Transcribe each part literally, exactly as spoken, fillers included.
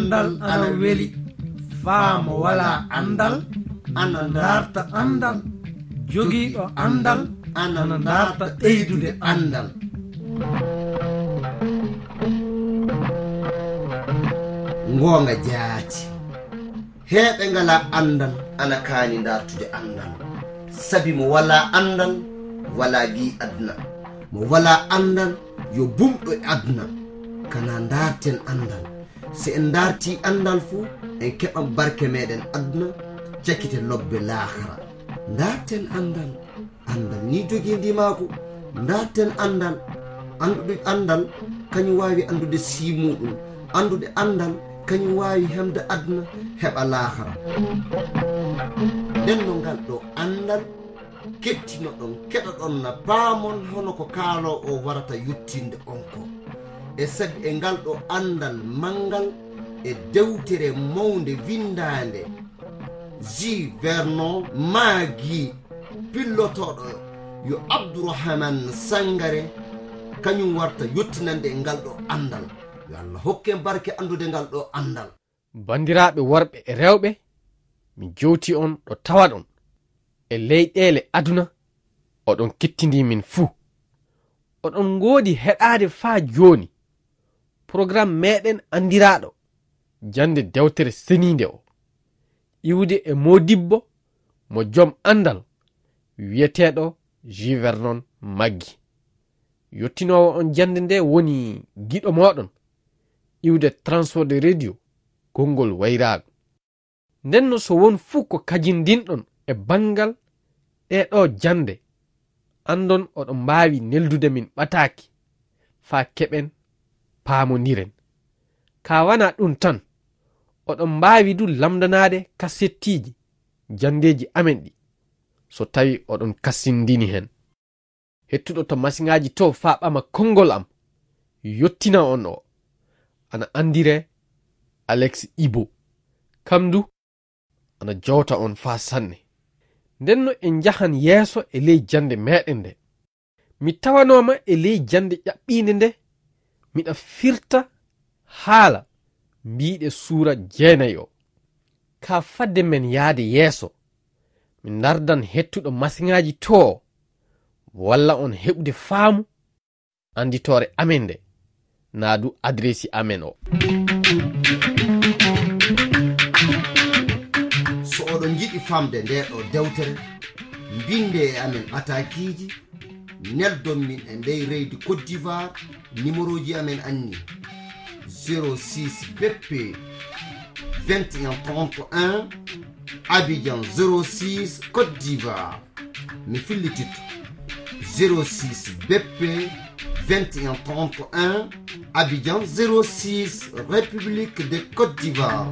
andal ana weli faamo wala andal ana darta andal jogiiɗo andal ana darta ɓeydude andal. Ngonga jaati heɓe ngala andal ana kaani dartude andal, sabi mo wala andal wala bi adna, mo wala andal yo bumɗo e adna. Kana darten andal, se en darti andal fu en keɓan barke meɗen adna jakkite lobbe lahara. Darten andal, andal ni jogi ndimako. Darten andal, andude andal kañum wawi andude simuɗum, andude andal kañum wawi hemde adna heɓa lahara. nden no ngal ɗo andal kettino ɗon keɗa ɗon na paamon hono ko kaalo o warata yuttinde on ko, e sabi e ngal ɗo andal mangal e dewtere mawde windande Jules Vernon maagi pillotoɗo yo Abdourahmane Sangare kañum warta yottinande e ngal ɗo andal. Yo Allah hokke barke andude ngal ɗo andal. Bandiraɓe worɓe e rewɓe, mi jowti on ɗo tawa ɗon e leyɗele aduna, oɗon kettindi min fuu. Oɗon ngoodi heɗade faa joni programme meɗen andiraɗo jande dewtere seninde o, iwde e modibbo mo joom andal wiyeteɗo Jules Vernon maggi. Yottinowo on jande nde woni giɗo moɗon iwde transfert de radio gongol wayrago. Ndenno so won fuu ko kajindinɗon e bangal ɗeɗo jande, andon oɗon mbawi neldude min ɓataki fa keɓen paamodiren. Ka wana ɗum tan, oɗon mbawi du lamdanade kasettiji jandeji amen ɗi so tawi oɗon kassindini hen. Hettuɗo to masiŋaji to fa ɓama konngol am yottina on o ana andire Alex Ibo, kamdu ana jowta on fa sanne. Ndenno en jahan yeeso e ley jande meɗen nde. Mi tawanoma e ley jande ƴaɓɓinde nde miɗa firta haala mbiɗe suura jeenayi o. Ka fadde men yaade yeeso, mi dardan hettuɗo masiŋaji to walla on heɓude faamu anditore amen nde naa du adresi amen o. So oɗon jiɗi famde nde ɗo dewtere, binde e amen atakiji, neldon min e ndey reydi Côte d'Ivoire. Numéro ji amen anni zéro six B P vingt et un trente et un Abidjan zéro six Côte d'Ivoire. Mi fillitito zéro six B P vingt et un trente et un Abidjan zéro six République de Côte d'Ivoire.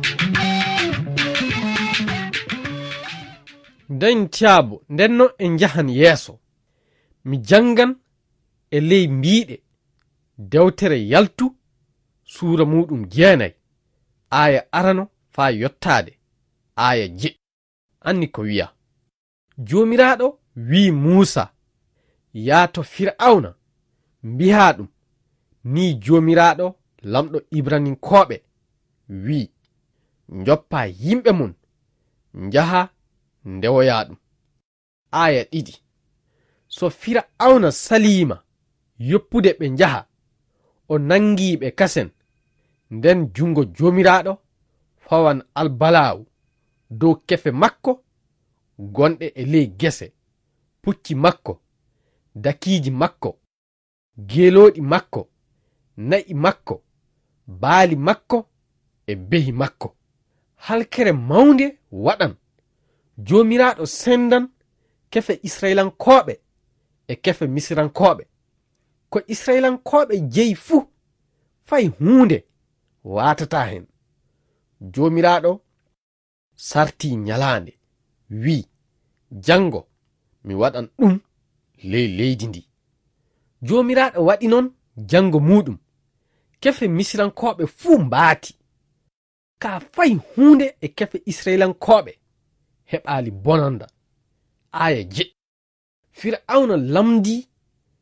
Dañ tiabo ndenno en jahan yeeso, mi jangan e ley mbiɗe dewtere yaltu suura muɗum jeenayi aya arano fa yottade aya je. Anni ko wiya: jomiraɗo wi Musa yaato Fir'auna mbiha ɗum ni jomiraɗo lamɗo Ibraninkoɓe wi, njoppa yimɓe mun njaha ndewoya ɗum. Aya ɗiɗi. So Fir'auna salima yoppude ɓe njaha, o nangiɓe kasen, nden jungo jomiraɗo fawan albalawu dow kefe makko gonɗe e ley gese, pucci makko, dakiji makko, geloɗi makko, na'i makko, baali makko e behi makko. Halkere mawnde waɗan jomiraɗo sendan kefe Israelankoɓe e kefe Misirankoɓe. Ko Israelankoɓe jeyi fuu fay hunde watata hen. Jomiraɗo sarti nyalande wi, jango mi waɗan ɗum ley leydi ndi. Jomiraɗo waɗi non jango muɗum, kefe Misirankoɓe fuu mbaati. Ka fay hunde e kefe Israelankoɓe heɓali bonanda. Aya je. Fir'auna lamdi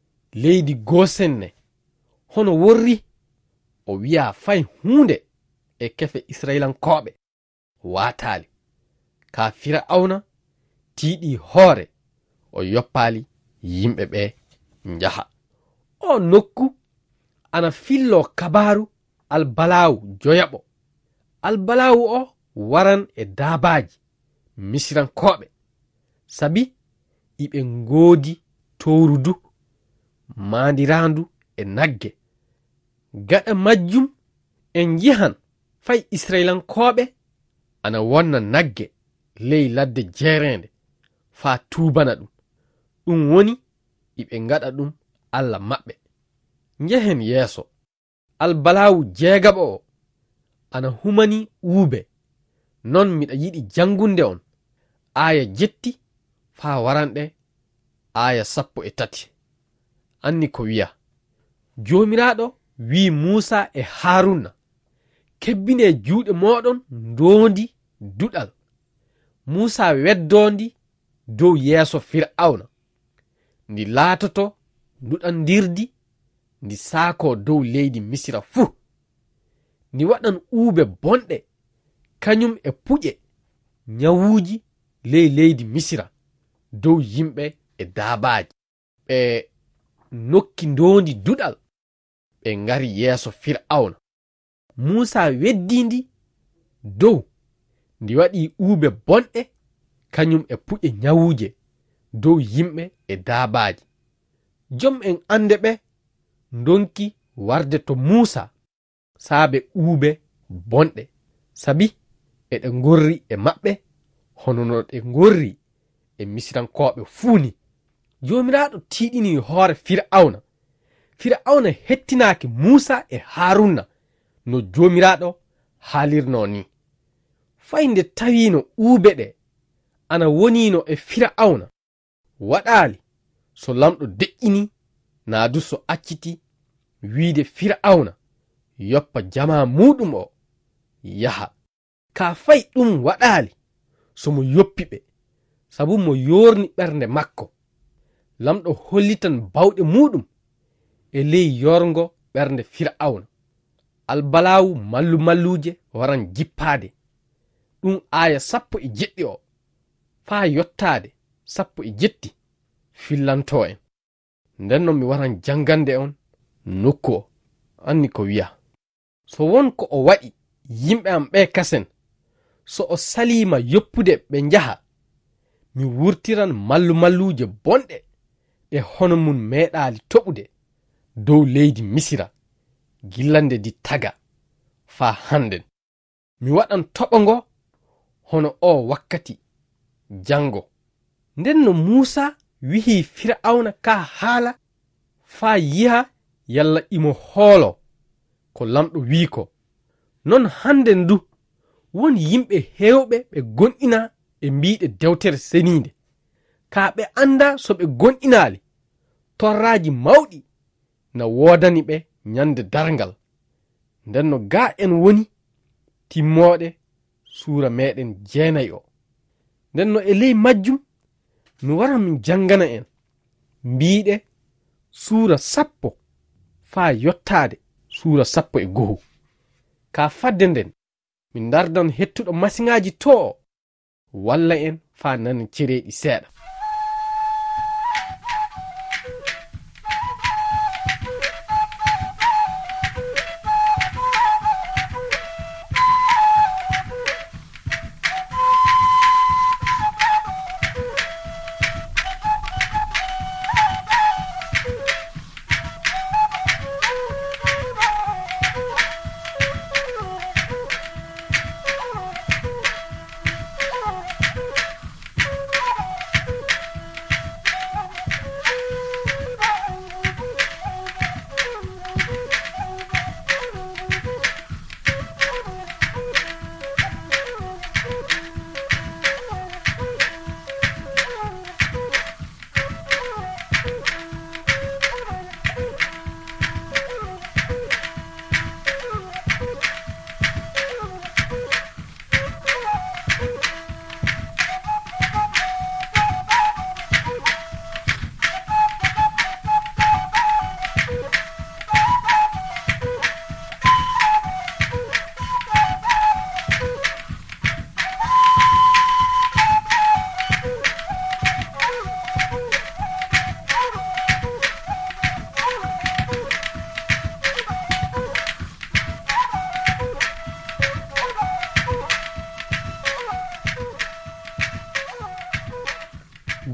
leydi Gosenne hono worri, o wiya fay hunde e kefe israilankoɓe watali ka fir'auna tiiɗi hoore o yoppali yimɓe ɓe njaha. O nokku ana fillo kabaru albalawu joyaɓo. Albalawu o waran e dabaji misrankoɓe sabi iɓe ngoodi towrudu mandirandu e nagge. Gaɗa majjum en jihan fay israilankoɓe ana wonna nagge ley ladde jerende fa tubana ɗum. ɗum woni iɓe ngaɗa ɗum Allah maɓɓe. Njehen yeeso. Albalawu jeegaɓo o ana humani uube. Non miɗa yiɗi jangunde on aya jetti fa waranɗe aya sappo e tati. Anni ko wiya, jomiraɗo wi Musa e Haruna, kebbine juuɗe moɗon ndondi duɗal. Musa weddondi dow yeeso Fir'auna, ndi laatoto nduɗandirdi ndi saako dow leydi Misira fuu. Ndi waɗan uube bonɗe kañum e puƴe nyawuji ley leydi Misira dow yimɓe e daabaji. Ɓe nokki ndondi duɗal ɓe ngari yeeso Fir'auna. Musa weddindi dow ndi waɗi uube bonɗe kañum e puƴe nyawuje dow yimɓe e daabaji. Jom en ande ɓe ndonki warde to Musa saabe uube bonɗe sabi eɗe ngorri e maɓɓe hono no ɗe ngorri e misrankoɓe fuuni. Jomiraɗo tiiɗini hoore Fir'auna. Fir'auna hettinaki Musa e Haruna no jomiraɗo haalirno ni. Fayde tawino uube ɗe ana wonino e Fir'auna, waɗali so lamɗo de'ini naadu so acciti wiide Fir'auna yoppa jama muɗum o yaha. Ka fay ɗum waɗali somo yoppi ɓe sabu mo yorni ɓernde makko. Lamɗo hollitan bawɗe muɗum e ley yorgo ɓernde Fir'auna. Albalawu mallu malluje waran jippade. Ɗum aya sappo e jeɗɗi o faa yottade sappo e jetti fillanto en. Nden non mi waran jangande on nokku o. Anni ko wiya, so won ko o waɗi yimɓe am ɓe kasen, so o salima yoppude ɓe njaha, mi wurtiran mallu malluje bonɗe ɗe hono mun meeɗali toɓude dow leydi Misira gillande di taga fa handen. Mi waɗan toɓo ngo hono o wakkati jango. Nden no Musa wihi Fir'auna ka haala fa yiha yalla imo hoolo ko lamɗo wi ko. Non hande ndu won yimɓe hewɓe ɓe gonɗina e mbiɗe dewtere seninde. Ka ɓe anda so ɓe gonɗinali torraji mawɗi na wodani ɓe nyande dargal. Nden no ga en woni timmoɗe suura meɗen jeenayi o. Nden no e ley majjum mi waran min jangana en mbiɗe suura sappo fa yottade suura sappo e goho. Ka fadde nden min dardan hettuɗo masiŋaji to o walla en fa nanen cereɗi seeɗa.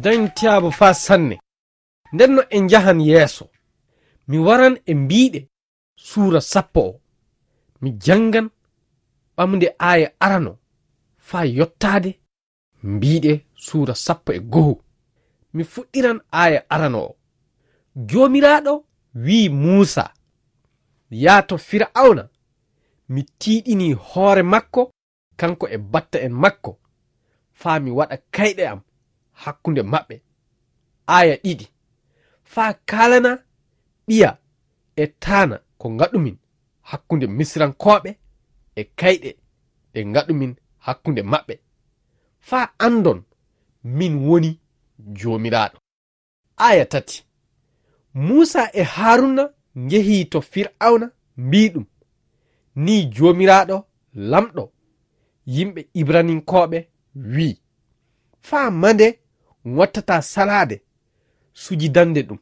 dañtiyaabo faa sanne. Nden no en njahan yeeso, mi waran e mbiiɗe suura sappo o. Mi jangan ɓamde aaya arano faa yottaade mbiiɗe suura sappo e goho. Mi fuɗɗiran aaya arano o. Joomiraaɗo wii Muusa, yaato Fir'auna, mi tiiɗini hoore makko kanko e batta en makko faa mi waɗa kayɗe am hakkunde maɓɓe. Aaya ɗiɗi, faa kaalana ɓiya e taana ko ngaɗumin hakkunde Misrankoɓe e kayɗe ɗe ngaɗumin hakkunde maɓɓe, faa andon min woni Joomiraaɗo. Aya tati, Muusa e Haaruna njehi to Fir'auna mbiɗum, ni Joomiraaɗo lamɗo yimɓe Ibraninkoɓe wi, faa mande wattata salade sujidande ɗum,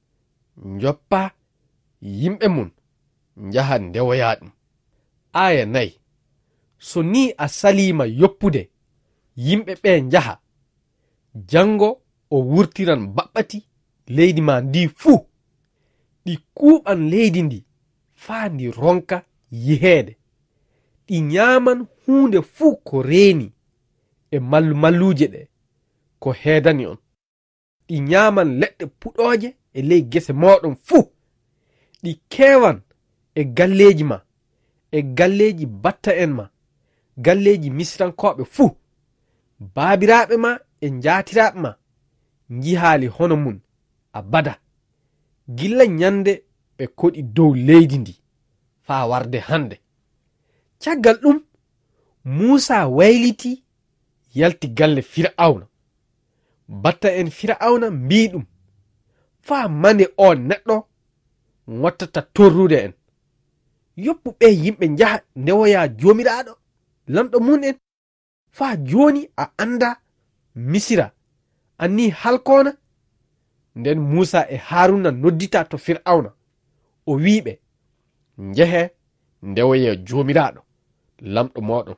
njoppa yimɓe mun njaha ndewoya ɗum. Aya nayi, so ni a salima yoppude yimɓe ɓe njaha, jango o wurtiran baɓɓati leydi ma ndi fuu, ɗi kuuɓan leydi ndi faa ndi ronka yiheede, ɗi nyaaman huunde fuu ko reeni e mallu malluje ɗe ko heedani on, ɗi nyaaman leɗɗe puɗooje e ley gese moɗon fuu, ɗi keewan e galleeji ma e galleeji batta en ma, galleeji Misrankoɓe fuu, baabiraaɓe ma e njaatiraaɓe ma njihaali hono mun abada, gilla nyande ɓe koɗi dow leydi ndi faa warde hande. Caggal ɗum, Muusa wayliti yalti galle Fir'auna. Batta en Fir'auna mbi ɗum, faa mande o neɗɗo wattata torrude en. Yoppu ɓe yimɓe njaha ndewoya Joomiraaɗo lamɗo mun en, faa joni a anda Misira anni halkona. Nden Muusa e Haaruna noddita to Fir'auna, o wiiɓe, njehe ndewoye Joomiraaɗo lamɗo moɗon,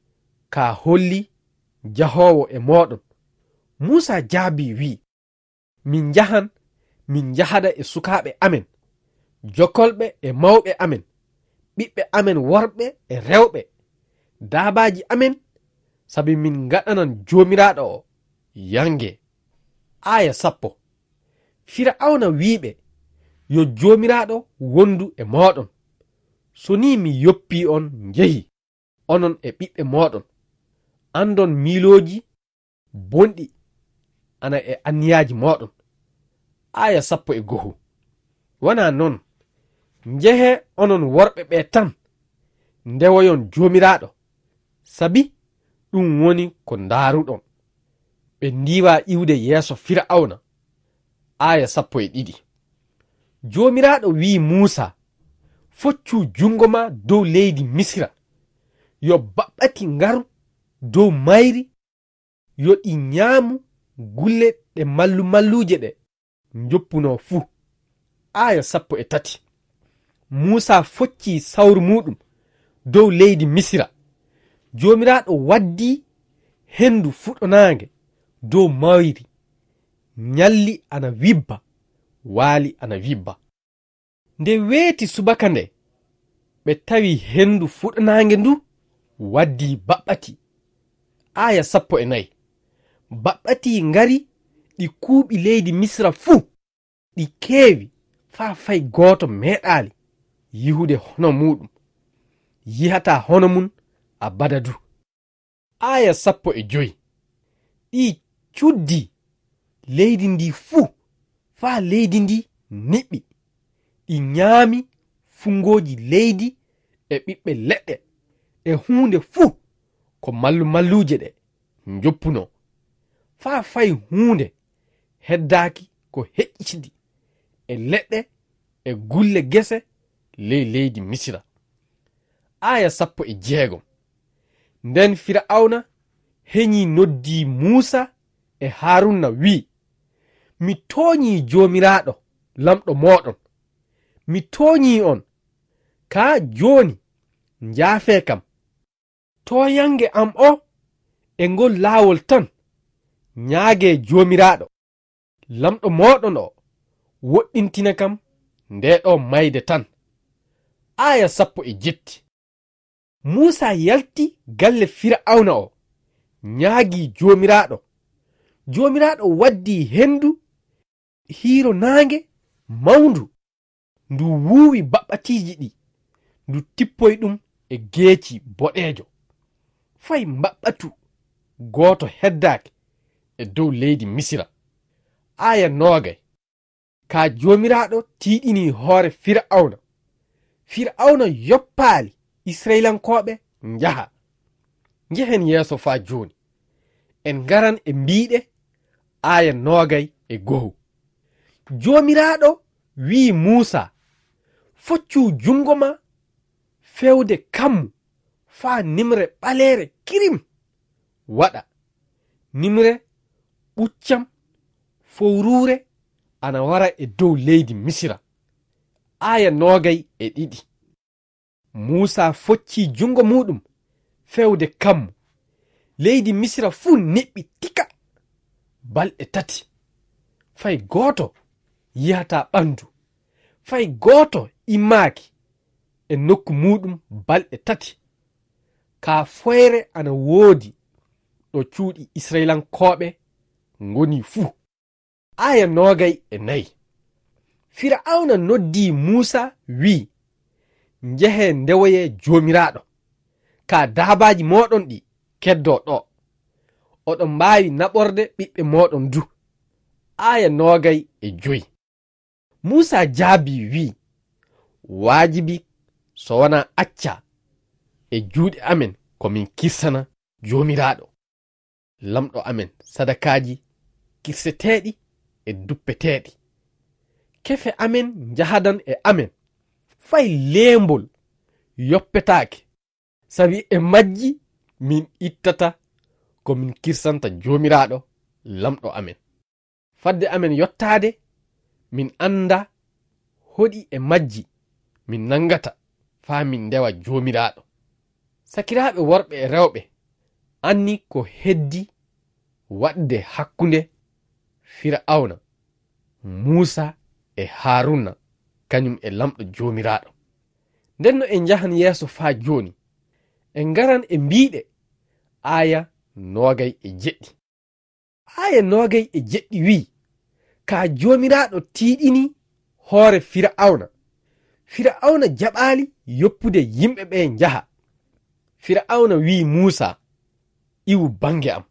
ka holli jahowo e moɗon. Muusa jaabi wi, min jahan min jahada e sukaaɓe amen, jokolɓe e mawɓe amen, ɓiɓɓe amen worɓe e rewɓe, daabaji amen, sabi min gaɗanan Joomiraaɗo o yange. Aya sappo, Fir'auna wiiɓe, yo Joomiraaɗo wondu e moɗon, so ni mi yoppi on njehi, onon e ɓiɓɓe moɗon, andon miilooji bonɗi ana e anniyaji moɗon. Aya sappo e goho, wana non, njehe onon worɓe ɓe tan ndewoyon Joomiraaɗo, sabi ɗum woni ko ndaaruɗon. Ɓe ndiwa iwde yeeso Fir'auna. Aya sappo e ɗiɗi, Joomiraaɗo wi Muusa, foccu jungo ma dow leydi Misra, yo baɓɓati ngaru dow mayri, yo ɗi nyaamu gulle ɗe mallu malluje ɗe njoppuno fuu. Aya sappo e tati, Muusa focci sawru muɗum dow leydi Misra. Joomiraaɗo waddi hendu fuɗonaange dow mayri, nyalli ana wibba, waali ana wibba. Nde weeti subaka nde, ɓe tawi hendu fuɗonaange ndu waddi baɓɓati. Aya sappo e nayi, baɓɓati ngari ɗi kuuɓi leydi Misra fuu, ɗi keewi faa fay gooto meeɗaali yihude hono muɗum, yihata hono mun abada du. Aya sappo e joyi, ɗi cuddi leydi ndi fuu faa leydi ndi niɓɓi, ɗi nyaami fungoji leydi e ɓiɓɓe leɗɗe e hunde fuu ko mallu malluje ɗe njoppuno, faa fay hunde heddaaki ko heƴƴitidi e leɗɗe e gulle gese ley leydi Misira. Aya sappo e jeegom, nden Fir'auna heñi noddi Muusa e Haaruna wi, mi tooñi Joomiraaɗo lamɗo moɗon, mi tooñi on, ka joni njaafe kam, toyange am o e ngol laawol tan, nyaage Joomiraaɗo lamɗo moɗon o woɗɗintina kam nde ɗo mayde tan. Aya sappo e jetti. Musa yalti galle Fir'auna o nyaagi jomiraɗo. Jomiraɗo waddi hendu hiiro naange mawndu ndu wuuwi baɓɓatiji ɗi ndu tippoy ɗum e geeci boɗeejo fay mbaɓɓatu gooto heddaake e dow leydi Misira. Aya noogay. Ka jomiraɗo tiiɗini hoore Fir'auna. Fir'auna yoppaali Israilankoɓe njaha. Njehen yeeso faa joni. En garan e mbiɗe aya noogay e goho. Jomiraɗo wi Musa, foccu jungo ma fewde kammu faa nimre ɓaleere kirim waɗa. Nimre ɓuccam fowruure ana wara e dow leydi Misira. Aya noogay e ɗiɗi. Musa focci jungo muɗum fewde kammu. Leydi Misira fuu neɓɓi tika balɗe tati. Fay gooto yihata ɓandu. Fay gooto immaaki e nokku muɗum balɗe tati. Ka foyre ana woodi ɗo cuuɗi Israilankoɓe ngoni fuu. Aya noogay e nayi. Fir'auna noddi Musa wi, njehe ndewoye jomiraɗo. Ka daabaji moɗon ɗi keddo ɗo. Oɗon mbaawi naɓorde ɓiɓɓe moɗon du. Aya noogay e joyi. Musa jaabi wi, waajibi so wona acca e juuɗe amen komin kirsana jomiraɗo lamɗo amen sadakaji kirseteɗi e duppeteɗi. Kefe amen jahadan e amen fay leembol yoppetaake, sabi e majji min ittata komin kirsanta jomiraɗo lamɗo amen. Fadde amen yottaade min anda hoɗi e majji min nangata faa min ndewa jomiraɗo. Sakiraaɓe worɓe e rewɓe, anni ko heddi waɗde hakkunde Fir'auna, Musa e Haruna kañum e lamɗo jomiraɗo. Ndenno en jahan yeeso faa joni en garan e mbiɗe aya noogay e jeɗɗi. Aya noogay e jeɗɗi wi, ka jomiraɗo tiiɗini hoore Fir'auna. Fir'auna jaɓaali yoppude yimɓe ɓe njaha. Fir'auna wi Musa, iwu bange am,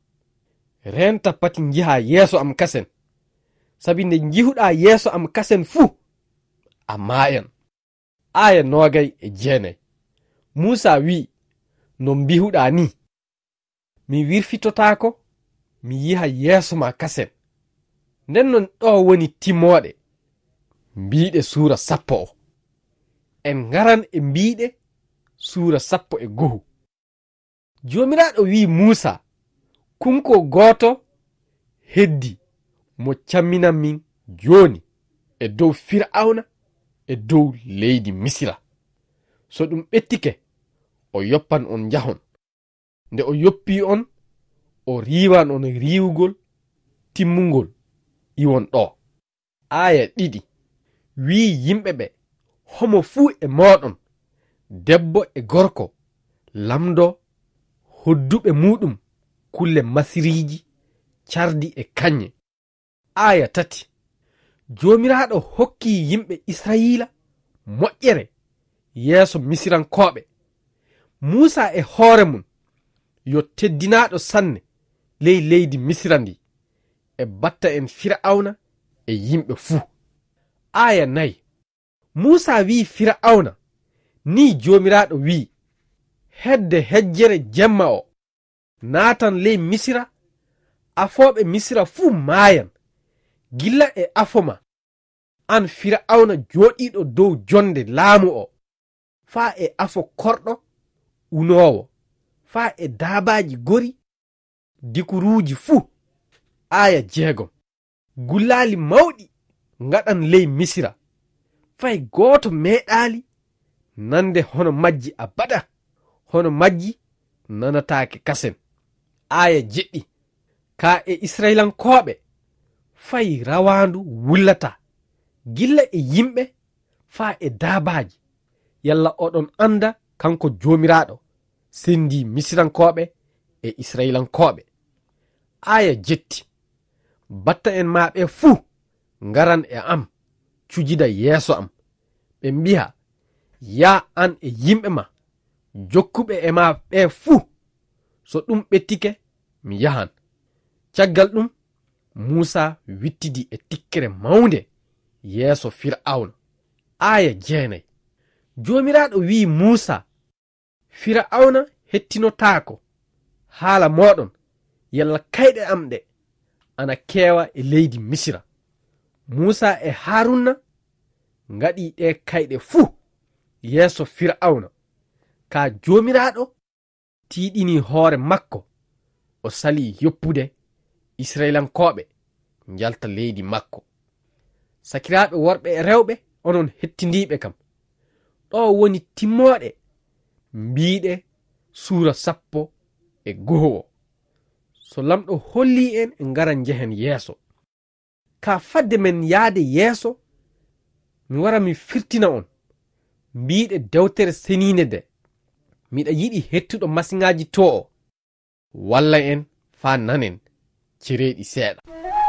renta pati njiha yeeso am kasen, sabi nde njihuɗa yeeso am kasen fuu a maayan. Aya noogay e jeenay. Musa wi, no mbihuɗa ni, mi wirfitotako mi yiha yeeso ma kasen. Nden non ɗo woni timmoɗe mbiɗe suura sappo o. En garan e mbiɗe suura sappo e goho. Jomiraɗo wi Musa, kunko gooto heddi mo camminan min joni e dow Fir'auna e dow leydi Misira. So ɗum ɓettike, o yoppan on jahon. Nde o yoppi on, o riwan on riwugol timmugol iwon ɗo. Aya ɗiɗi wi yimɓe ɓe, homo fuu e moɗon, debbo e gorko, lamdo hodduɓe muɗum kulle masiriji cardi e kanye. Aya tati jomiraɗo hokki yimɓe Israila moƴƴere yeeso Misirankoɓe. Musa e hoore mum yo teddinaɗo sanne ley leydi Misira ndi e batta en Fir'auna e yimɓe fuu. Aya nayi Musa wi Fir'auna, ni jomiraɗo wi, hedde hejjere jemma o naatan ley Misira, afoɓe Misira fuu maayan, gilla e afoma an Fir'auna joɗiɗo dow jonde laamu o, faa e afo korɗo unowo, faa e daabaji gori dikuruji fuu. Aya jeegom gullali mawɗi ngaɗan ley Misira, fay gooto meeɗaali nande hono majji abada, hono majji nanataake kasen. Aya jeɗɗi ka e Israilankoɓe fayi rawandu wullata gilla e yimɓe faa e daabaji yalla oɗon anda kanko jomiraɗo sendi misirankoɓe e israilankoɓe. aya jetti, batta en maɓe fuu ngaran e am cujida yeeso am, ɓe mbi'a ya an e yimɓe ma jokkuɓe e ma ɓe fuu, so ɗum ɓettike mi yahan. caggal ɗum musa wittidi e tikkere mawnde yeeso fir'auna. aya jeenayi, jomiraɗo wi musa, fir'auna hettinotako haala moɗon yalla kayɗe am ɗe ana keewa e leydi misira. musa e haruna ngaɗi ɗe kayɗe fuu yeeso fir'auna, ka jomiraɗo tiiɗini hoore makko o sali yoppude israilankoɓe jalta leydi makko. sakiraɓe worɓe e rewɓe onon hettindiɓe kam, ɗo woni timmoɗe mbiɗe suura sappo e goho. so lamɗo holli en e ngara jehen yeeso. ka fadde men yaade yeeso, mi wara mi firtina on mbiɗe dewtere senine de. miɗa yiɗi hettuɗo masiŋaji to o walla en fa nanen cereɗi seeɗa.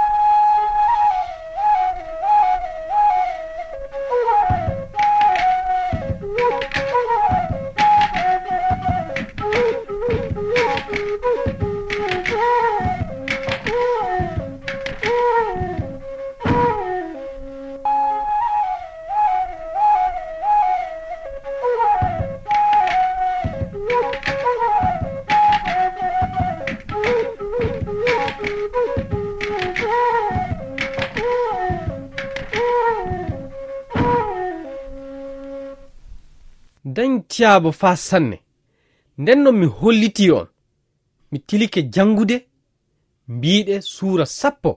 dañ tiyaabo fa sanne. nden non mi holliti on mi tilike jangude mbiɗe suura sappo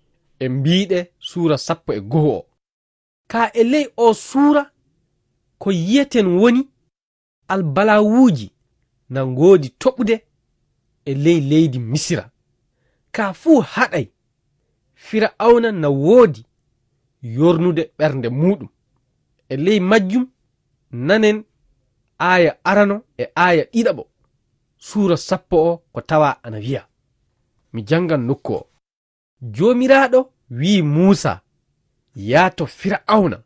e mbiɗe suura sappo e goho o. ka e ley o suura ko yiyeten woni albalawuji na ngoodi toɓude e ley leydi misira. ka fuu haɗay fir'auna na woodi yornude ɓernde muɗum. e ley majjum nanen aya arano e aya ɗiɗaɓo suura sappo o ko tawa ana wiya, mi jangan nokku o. jomiraɗo wi musa, yaato fir'auna,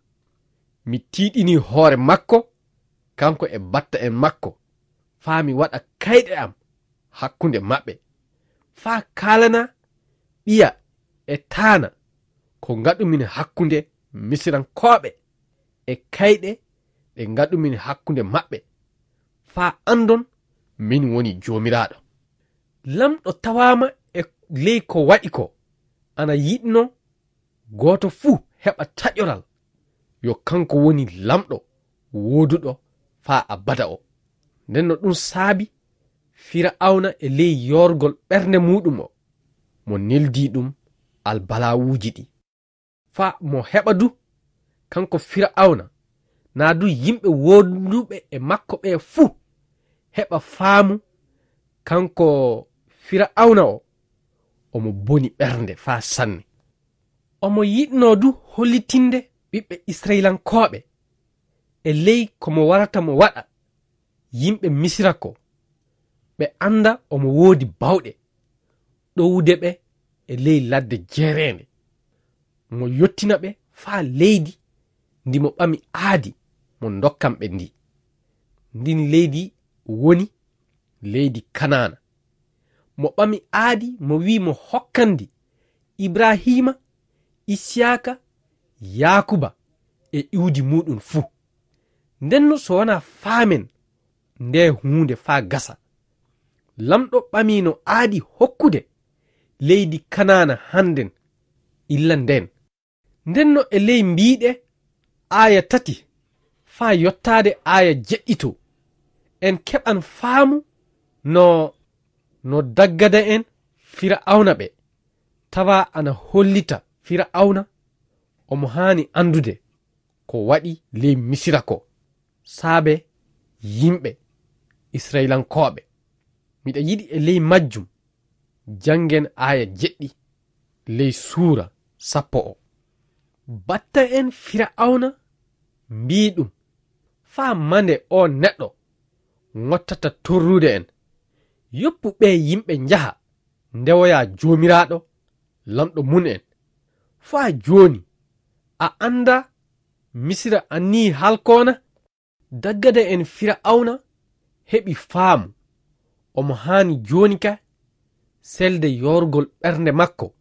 mi tiiɗini hoore makko kanko e batta en makko faa mi waɗa kayɗe am hakkunde maɓɓe, faa kalana ɓiya e taana ko ngaɗumin hakkunde misirankoɓe e kayɗe ɗe ngaɗumin hakkunde maɓɓe, faa andon min woni jomiraɗo. lamɗo tawama e ley ko waɗi ko ana yiɗno goto fuu heɓa taƴoral yo kanko woni lamɗo woduɗo faa abada o. nden no ɗum saabi fir'auna e ley yorgol ɓernde muɗum o mo neldi ɗum albalawuji ɗi, faa mo heɓa du kanko fir'auna na du yimɓe woduɓe e makko ɓe fuu heɓa faamu kanko fir'auna o omo boni ɓernde faa sanne. omo yiɗno du hollitinde ɓiɓɓe israilankoɓe e ley komo warata mo waɗa yimɓe misira ko ɓe anda omo woodi bawɗe ɗowude ɓe e ley ladde jeerende. mo yottina ɓe faa leydi ndi mo ɓami aadi mo dokkam ɓe ndi. ndin leydi woni leydi kanana. mo ɓami aadi mo wi mo hokkandi ibrahima, isiyaka, yakuba e iwdi muɗum fuu. ndenno so wona faamen nde hunde faa gasa, lamɗo ɓamino aadi hokkude leydi kanana handen illa nden. ndenno e ley mbiɗe aya tati faa yottade aya jeɗɗito en keɓan faamu no no daggada en fir'auna ɓe tawa ana hollita fir'auna omo hani andude ko waɗi ley misira ko saabe yimɓe israilankoɓe. miɗa yiɗi e ley majjum jangen aya jeɗɗi ley suura sappo o. Batta en Fir'auna mbi ɗum faa mande o neɗɗo ngottata torrude en. Yoppu ɓe yimɓe njaha ndewoya joomiraɗo lamɗo mun en. Faa joni a anda Misira anni halkona. Daggade en Fir'auna heɓi faamu omo haani joni ka selde yorgol ɓernde makko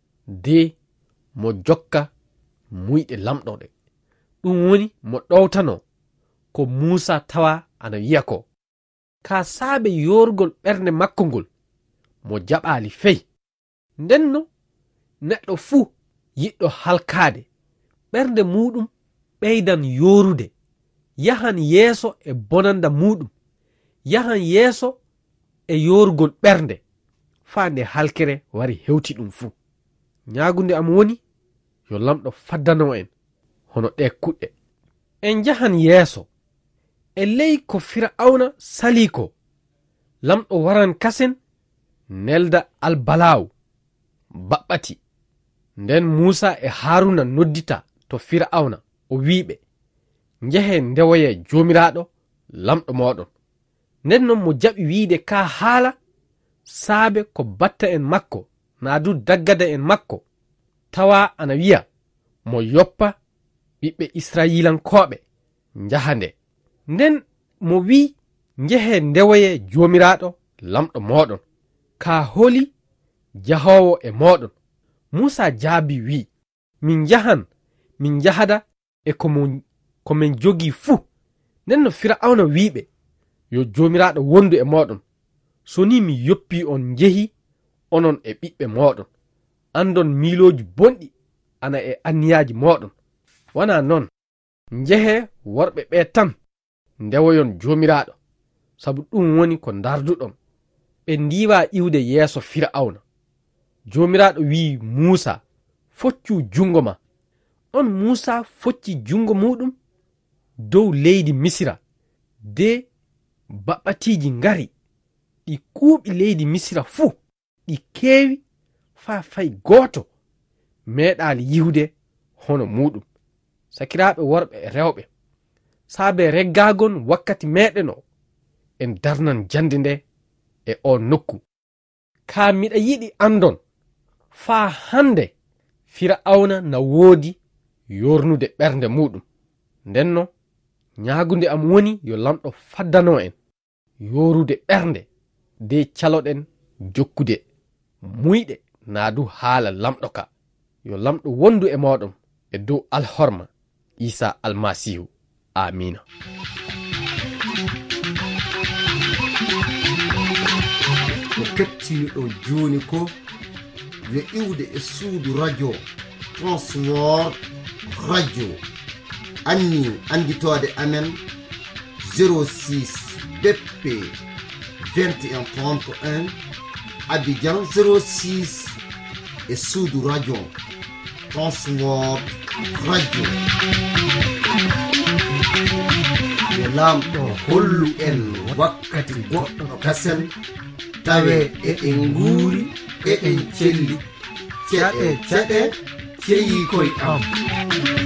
de mo jokka muyɗe lamɗoɗe. Ɗum woni mo ɗowtano ko Musa tawa ana wi'a ko. Ka saabe yorgol ɓernde makko ngol mo jaɓali fey. Ndenno neɗɗo fuu yiɗɗo halkade ɓernde muɗum ɓeydan yorude, yahan yeeso e bonanda muɗum, yahan yeeso e yorgol ɓernde faa nde halkere wari hewti ɗum fuu. Ñaagunde am woni yo lamɗo faddano en hono ɗe kuɗɗe. En jahan yeeso e ley ko Fir'auna sali ko. Lamɗo waran kasen nelda albalaw baɓɓati. Nden Musa e Haruna noddita to Fir'auna o wiiɓe njehe ndewoye joomiraɗo lamɗo moɗon. Nden non mo jaɓi wiide ka haala saabe ko batta en makko naa du daggada en makko tawa ana wi'a mo yoppa ɓiɓɓe Israyilankoɓe njahande. Nden mo wi njehe ndewoye joomiraɗo lamɗo moɗon ka holi jahowo e moɗon. Musa jaabi wi min jahan min jahada e ko min jogi fuu. Nden no Fir'auna wiiɓe yo joomiraɗo wondu e moɗon. So ni mi yoppi on jehi onon e ɓiɓɓe moɗon andon miiloji bonɗi ana e anniyaji moɗon. Wana non njehe worɓe ɓe tan ndewoyon joomiraɗo, sabu ɗum woni ko darduɗon. Ɓe ndiwa iwde yeeso Fir'auna. Joomiraɗo wi Musa foccu jungo ma. On Musa focci jungo muɗum dow leydi Misira de baɓɓatiji ngari ɗi kuuɓi leydi Misira fuu. Ɗi keewi faa fay gooto meeɗaali yihude hono muɗum. Sakiraaɓe worɓe e rewɓe, saabe reggaagon wakkati meɗen o en darnan jande nde e o nokku. Kaa miɗa yiɗi andon faa hande Fir'auna na woodi yornude ɓernde muɗum. Ndenno ñaagunde am woni yo lamɗo faddano en yorude ɓernde de caloɗen jokkude muyɗe naa du haala lamɗo ka. Yo lamɗo wondu e moɗon e dow alhorma Isa almasihu. Amina. ko kettiniɗo joni ko yo iwde e suudu radio Transworld radio anni anditode amen zéro six B P vingt et un trente et un Abidjan zéro six e suudu radio Transworld radio. Yo lamɗo hollu en wakkati goɗɗo kasen tawe eɗen nguuri eɗen celli ceɗe ceɗe ceyi koye am.